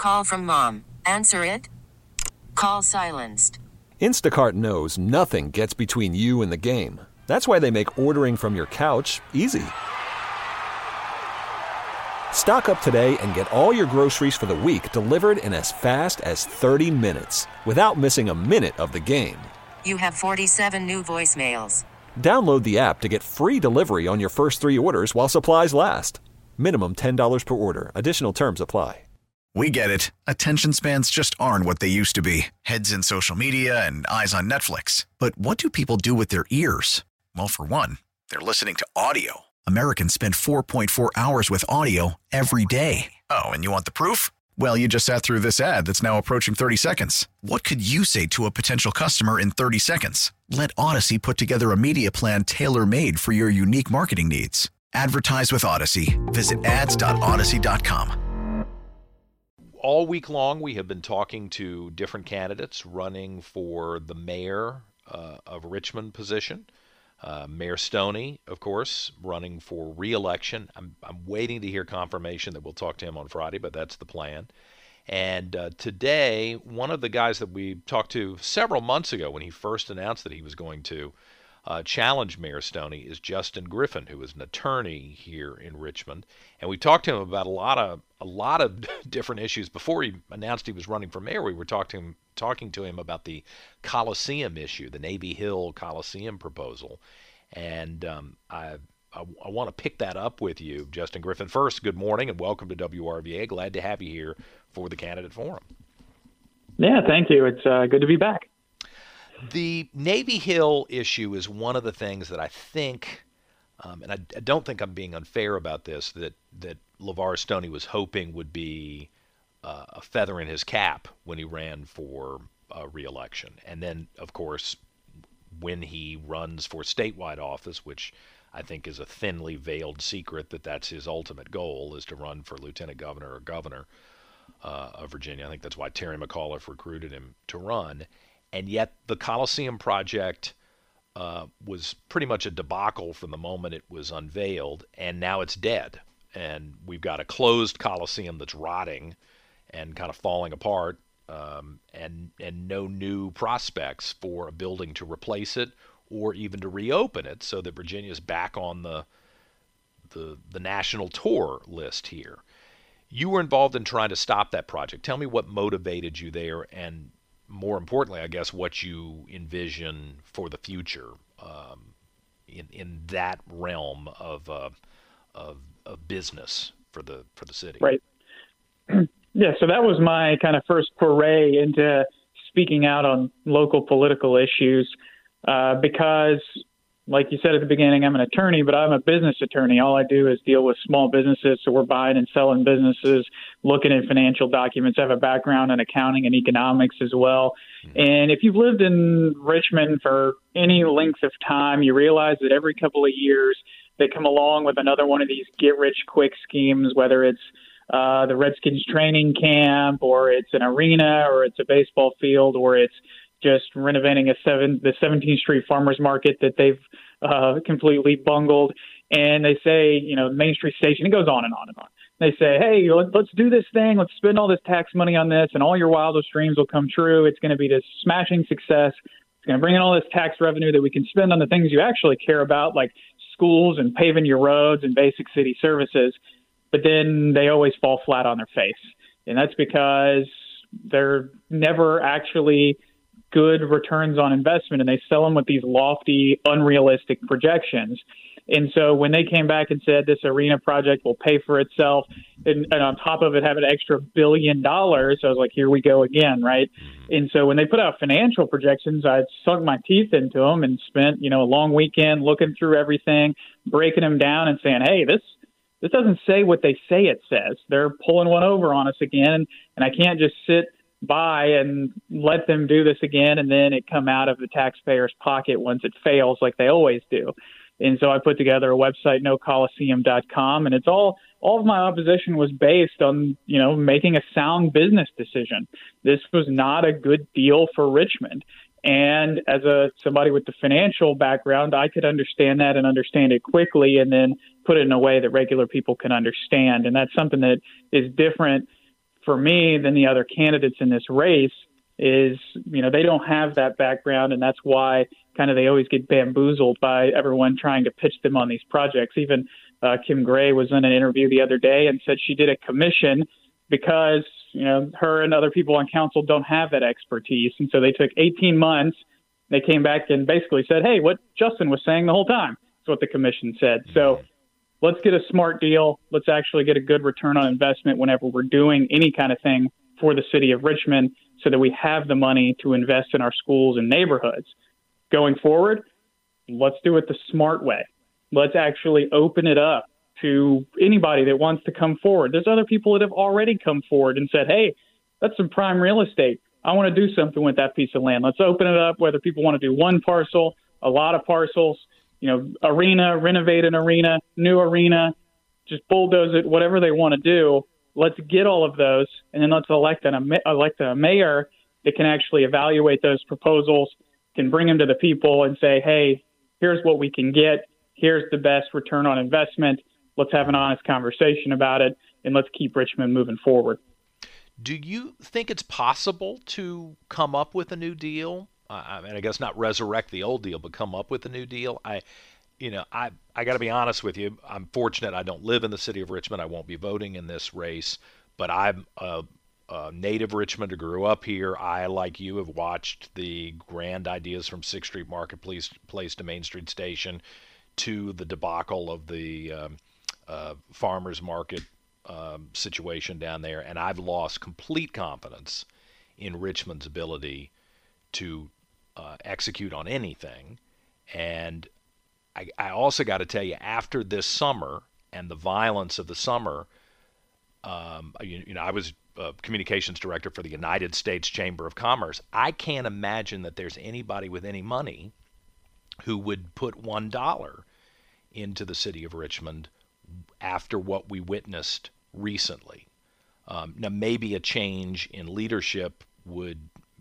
call from mom. Answer it. Call silenced. Instacart knows nothing gets between you and the game. That's why they make ordering from your couch easy. Stock up today and get all your groceries for the week delivered in as fast as 30 minutes without missing a minute of the game. You have 47 new voicemails. Download the app to get free delivery on your first 3 orders while supplies last. Minimum $10 per order. Additional terms apply. We get it. Attention spans just aren't what they used to be. Heads in social media and eyes on Netflix. But what do people do with their ears? Well, for one, they're listening to audio. Americans spend 4.4 hours with audio every day. Oh, and you want the proof? Well, you just sat through this ad that's now approaching 30 seconds. What could you say to a potential customer in 30 seconds? Let Odyssey put together a media plan tailor-made for your unique marketing needs. Advertise with Odyssey. Visit ads.odyssey.com. All week long, we have been talking to different candidates running for the mayor of Richmond position. Mayor Stoney, of course, running for re-election. I'm waiting to hear confirmation that we'll talk to him on Friday, but that's the plan. And today, one of the guys that we talked to several months ago when he first announced that he was going to challenge Mayor Stoney is Justin Griffin, who is an attorney here in Richmond. And we talked to him about a lot of different issues. Before he announced he was running for mayor, we were talking to him about the Coliseum issue, the Navy Hill Coliseum proposal. And I want to pick that up with you, Justin Griffin. First, good morning and welcome to WRVA. Glad to have you here for the Candidate Forum. Yeah, thank you. It's good to be back. The Navy Hill issue is one of the things that I think, and I don't think I'm being unfair about this, that LeVar Stoney was hoping would be a feather in his cap when he ran for re-election. And then, of course, when he runs for statewide office, which I think is a thinly veiled secret that that's his ultimate goal, is to run for lieutenant governor or governor of Virginia. I think that's why Terry McAuliffe recruited him to run. And yet the Coliseum project was pretty much a debacle from the moment it was unveiled, and now it's dead. And we've got a closed Coliseum that's rotting and kind of falling apart, and no new prospects for a building to replace it or even to reopen it, so that Virginia's back on the national tour list here. You were involved in trying to stop that project. Tell me what motivated you there, and more importantly, I guess, what you envision for the future in that realm of business for the city. Right. Yeah, so that was my kind of first foray into speaking out on local political issues because, like you said at the beginning, I'm an attorney, but I'm a business attorney. All I do is deal with small businesses, so we're buying and selling businesses, looking at financial documents. I have a background in accounting and economics as well. And if you've lived in Richmond for any length of time, you realize that every couple of years they come along with another one of these get-rich-quick schemes, whether it's the Redskins training camp, or it's an arena, or it's a baseball field, or it's just renovating the 17th Street Farmers Market that they've completely bungled. And they say, Main Street Station, it goes on and on and on. They say, hey, let's do this thing. Let's spend all this tax money on this, and all your wildest dreams will come true. It's going to be this smashing success. It's going to bring in all this tax revenue that we can spend on the things you actually care about, like schools and paving your roads and basic city services. But then they always fall flat on their face. And that's because they're never actually good returns on investment, and they sell them with these lofty, unrealistic projections. And so when they came back and said this arena project will pay for itself, and on top of it have an extra $1 billion, I was like, here we go again, right? And so when they put out financial projections, I sunk my teeth into them and spent, a long weekend looking through everything, breaking them down and saying, hey, this doesn't say what they say it says. They're pulling one over on us again, and I can't just sit by and let them do this again and then it come out of the taxpayer's pocket once it fails like they always do. And so I put together a website, nocoliseum.com, and it's all of my opposition was based on, making a sound business decision. This was not a good deal for Richmond. And as somebody with the financial background, I could understand that and understand it quickly and then put it in a way that regular people can understand. And that's something that is different for me than the other candidates in this race is, they don't have that background, and that's why kind of they always get bamboozled by everyone trying to pitch them on these projects. Even Kim Gray was in an interview the other day and said she did a commission because, her and other people on council don't have that expertise. And so they took 18 months. They came back and basically said, hey, what Justin was saying the whole time. That's what the commission said. So let's get a smart deal. Let's actually get a good return on investment whenever we're doing any kind of thing for the city of Richmond so that we have the money to invest in our schools and neighborhoods. Going forward, let's do it the smart way. Let's actually open it up to anybody that wants to come forward. There's other people that have already come forward and said, hey, that's some prime real estate. I want to do something with that piece of land. Let's open it up, whether people want to do one parcel, a lot of parcels, arena, renovate an arena, new arena, just bulldoze it, whatever they want to do. Let's get all of those, and then let's elect a mayor that can actually evaluate those proposals, can bring them to the people and say, hey, here's what we can get. Here's the best return on investment. Let's have an honest conversation about it, and let's keep Richmond moving forward. Do you think it's possible to come up with a new deal? I guess not resurrect the old deal, but come up with a new deal. I got to be honest with you. I'm fortunate I don't live in the city of Richmond. I won't be voting in this race, but I'm a native Richmonder, grew up here. I, like you, have watched the grand ideas from 6th Street Marketplace to Main Street Station to the debacle of the farmers market situation down there, and I've lost complete confidence in Richmond's ability to execute on anything. And I also got to tell you, after this summer and the violence of the summer, I was communications director for the United States Chamber of Commerce. I can't imagine that there's anybody with any money who would put $1 into the city of Richmond after what we witnessed recently. Now, maybe a change in leadership would,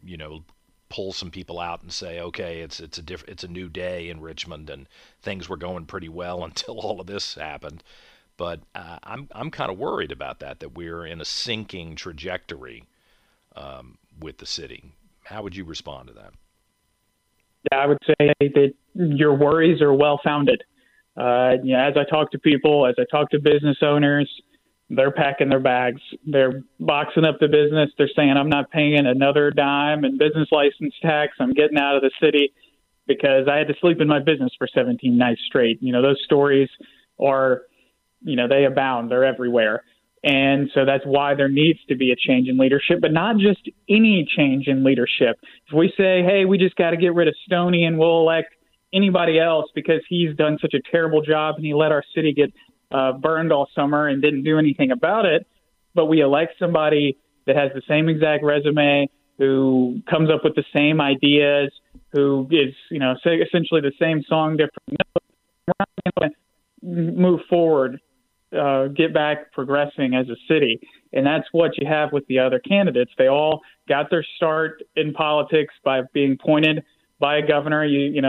pull some people out and say, okay, it's a new day in Richmond, and things were going pretty well until all of this happened. But I'm kind of worried about that we're in a sinking trajectory with the city. How would you respond to that? Yeah, I would say that your worries are well-founded. As I talk to people, as I talk to business owners, they're packing their bags. They're boxing up the business. They're saying, I'm not paying another dime in business license tax. I'm getting out of the city because I had to sleep in my business for 17 nights straight. Those stories are, they abound. They're everywhere. And so that's why there needs to be a change in leadership, but not just any change in leadership. If we say, hey, we just got to get rid of Stoney and we'll elect anybody else because he's done such a terrible job and he let our city get burned all summer and didn't do anything about it, but we elect somebody that has the same exact resume, who comes up with the same ideas, who is, essentially the same song, different notes. We're not going to move forward, get back progressing as a city. And that's what you have with the other candidates. They all got their start in politics by being appointed by a governor.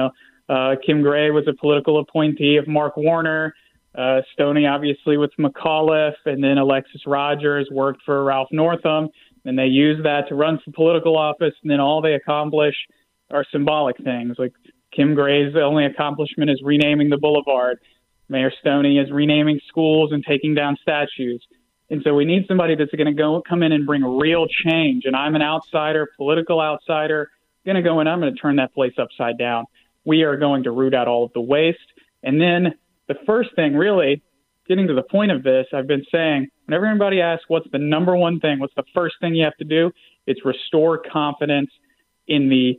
Kim Gray was a political appointee of Mark Warner. Stoney, obviously, with McAuliffe, and then Alexis Rogers worked for Ralph Northam, and they used that to run for political office, and then all they accomplish are symbolic things. Like Kim Gray's only accomplishment is renaming the boulevard. Mayor Stoney is renaming schools and taking down statues. And so we need somebody that's going to come in and bring real change. And I'm an outsider, political outsider, going to go in, I'm going to turn that place upside down. We are going to root out all of the waste. And then the first thing, really, getting to the point of this, I've been saying, whenever anybody asks what's the number one thing, what's the first thing you have to do, it's restore confidence in the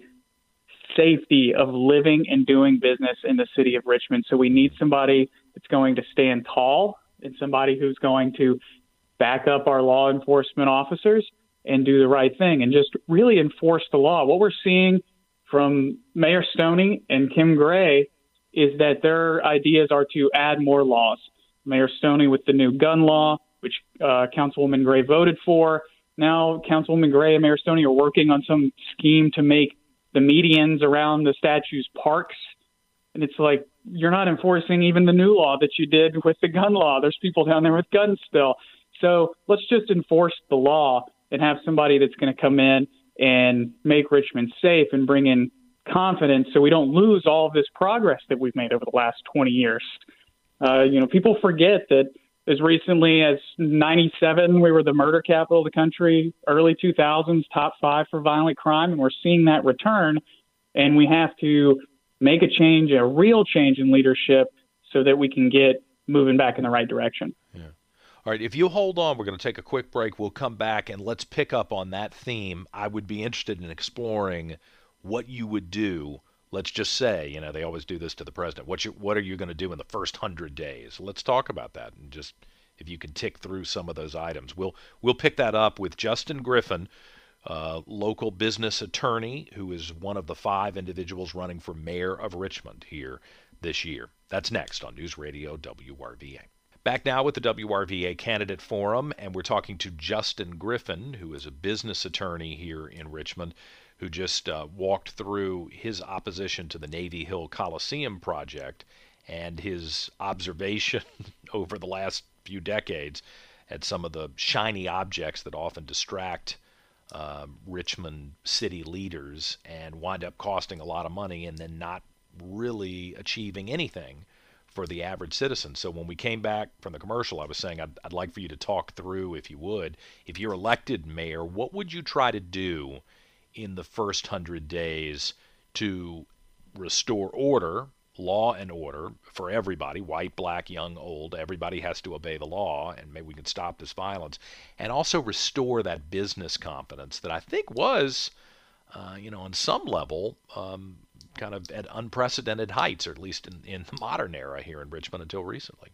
safety of living and doing business in the city of Richmond. So we need somebody that's going to stand tall and somebody who's going to back up our law enforcement officers and do the right thing and just really enforce the law. What we're seeing from Mayor Stoney and Kim Gray is that their ideas are to add more laws. Mayor Stoney with the new gun law, which Councilwoman Gray voted for. Now Councilwoman Gray and Mayor Stoney are working on some scheme to make the medians around the statues parks. And it's like, you're not enforcing even the new law that you did with the gun law. There's people down there with guns still. So let's just enforce the law and have somebody that's going to come in and make Richmond safe and bring in confidence so we don't lose all of this progress that we've made over the last 20 years. People forget that as recently as 97, we were the murder capital of the country, early 2000s, top 5 for violent crime, and we're seeing that return. And we have to make a change, a real change in leadership so that we can get moving back in the right direction. Yeah. All right, if you hold on, we're going to take a quick break. We'll come back and let's pick up on that theme. I would be interested in exploring what you would do. Let's just say, they always do this to the president. What are you going to do in the first 100 days? Let's talk about that, and just if you can tick through some of those items. We'll pick that up with Justin Griffin, local business attorney who is one of the 5 individuals running for mayor of Richmond here this year. That's next on News Radio WRVA. Back now with the WRVA Candidate Forum, and we're talking to Justin Griffin, who is a business attorney here in Richmond, who just walked through his opposition to the Navy Hill Coliseum project and his observation over the last few decades at some of the shiny objects that often distract Richmond city leaders and wind up costing a lot of money and then not really achieving anything for the average citizen. So when we came back from the commercial, I was saying I'd like for you to talk through, if you would, if you're elected mayor, what would you try to do in the first 100 days to restore order, law and order for everybody, white, black, young, old, everybody has to obey the law, and maybe we can stop this violence, and also restore that business confidence that I think was, on some level, kind of at unprecedented heights, or at least in the modern era here in Richmond until recently.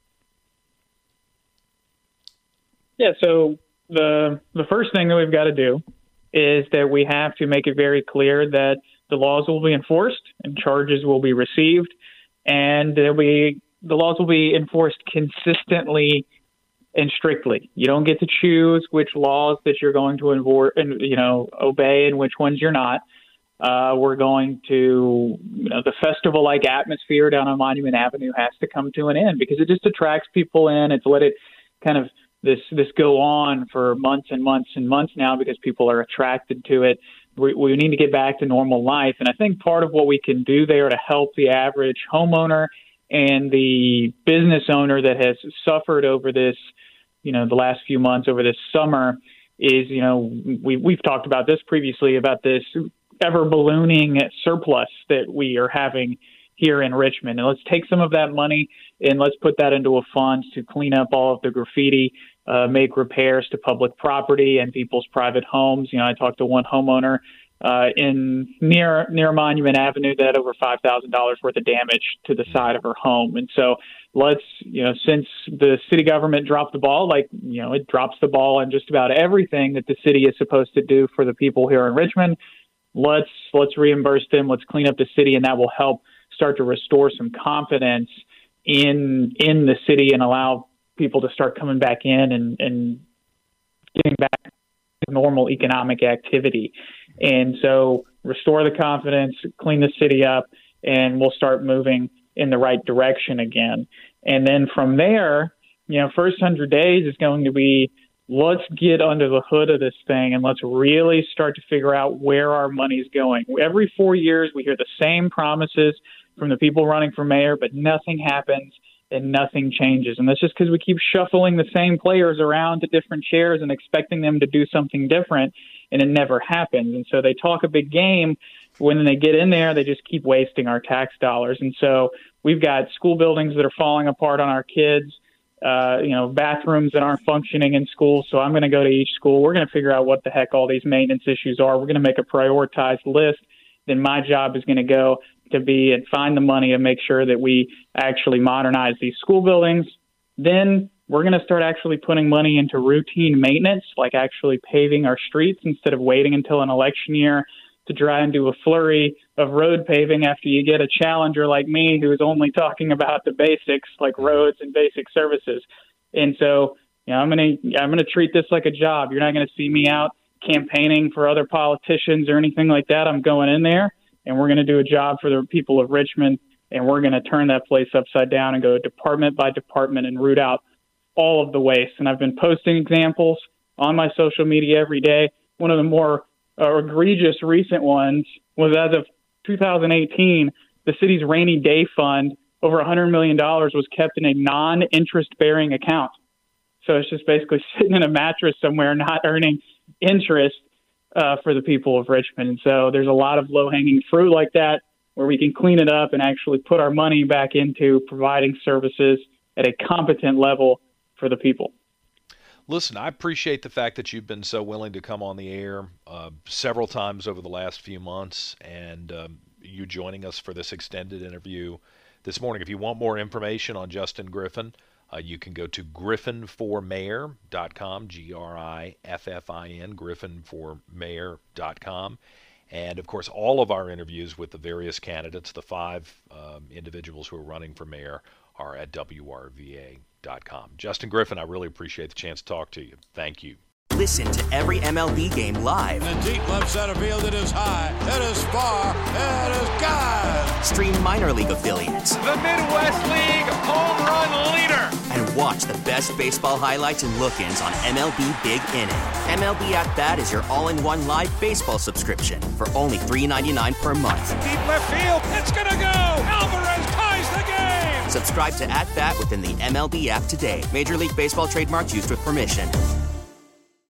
Yeah, so the first thing that we've got to do is that we have to make it very clear that the laws will be enforced and charges will be received, and the laws will be enforced consistently and strictly. You don't get to choose which laws that you're going to obey and which ones you're not. We're going to, the festival-like atmosphere down on Monument Avenue has to come to an end because it just attracts people in. It's let it kind of this go on for months and months and months now because people are attracted to it. We need to get back to normal life. And I think part of what we can do there to help the average homeowner and the business owner that has suffered over this, the last few months over this summer is, we've talked about this previously, about this ever ballooning surplus that we are having here in Richmond. And let's take some of that money and let's put that into a fund to clean up all of the graffiti, make repairs to public property and people's private homes. I talked to one homeowner near Monument Avenue that had over $5,000 worth of damage to the side of her home. And so let's, since the city government dropped the ball, it drops the ball on just about everything that the city is supposed to do for the people here in Richmond. Let's reimburse them. Let's clean up the city, and that will help start to restore some confidence in the city and allow people to start coming back in and getting back to normal economic activity. And so restore the confidence, clean the city up, and we'll start moving in the right direction again. And then from there, first 100 days is going to be, let's get under the hood of this thing and let's really start to figure out where our money's going. Every 4 years, we hear the same promises from the people running for mayor, but nothing happens and nothing changes. And that's just because we keep shuffling the same players around to different chairs and expecting them to do something different, and it never happens. And so they talk a big game. When they get in there, they just keep wasting our tax dollars. And so we've got school buildings that are falling apart on our kids, bathrooms that aren't functioning in schools. So I'm going to go to each school. We're going to figure out what the heck all these maintenance issues are. We're going to make a prioritized list. Then my job is going to go to be and find the money to make sure that we actually modernize these school buildings. Then we're going to start actually putting money into routine maintenance, like actually paving our streets instead of waiting until an election year to try and do a flurry of road paving after you get a challenger like me who is only talking about the basics like roads and basic services. And so, I'm going to treat this like a job. You're not going to see me out campaigning for other politicians or anything like that. I'm going in there and we're going to do a job for the people of Richmond, and we're going to turn that place upside down and go department by department and root out all of the waste. And I've been posting examples on my social media every day. One of the more egregious recent ones was as of 2018, the city's rainy day fund, over $100 million, was kept in a non-interest-bearing account. So it's just basically sitting in a mattress somewhere, not earning interest for the people of Richmond. And so there's a lot of low-hanging fruit like that where we can clean it up and actually put our money back into providing services at a competent level for the people. Listen, I appreciate the fact that you've been so willing to come on the air several times over the last few months, and you joining us for this extended interview this morning. If you want more information on Justin Griffin, you can go to griffinformayor.com, Griffin, griffinformayor.com. And, of course, all of our interviews with the various candidates, the 5 individuals who are running for mayor, are at WRVA.com. Justin Griffin, I really appreciate the chance to talk to you. Thank you. Listen to every MLB game live. In the deep left center field, it is high, it is far, it is gone. Stream minor league affiliates. The Midwest League home run leader. And watch the best baseball highlights and look-ins on MLB Big Inning. MLB At Bat is your all-in-one live baseball subscription for only $3.99 per month. Deep left field, it's gonna go. Alvarez ties the game. Subscribe to At Bat within the MLB app today. Major League Baseball trademarks used with permission.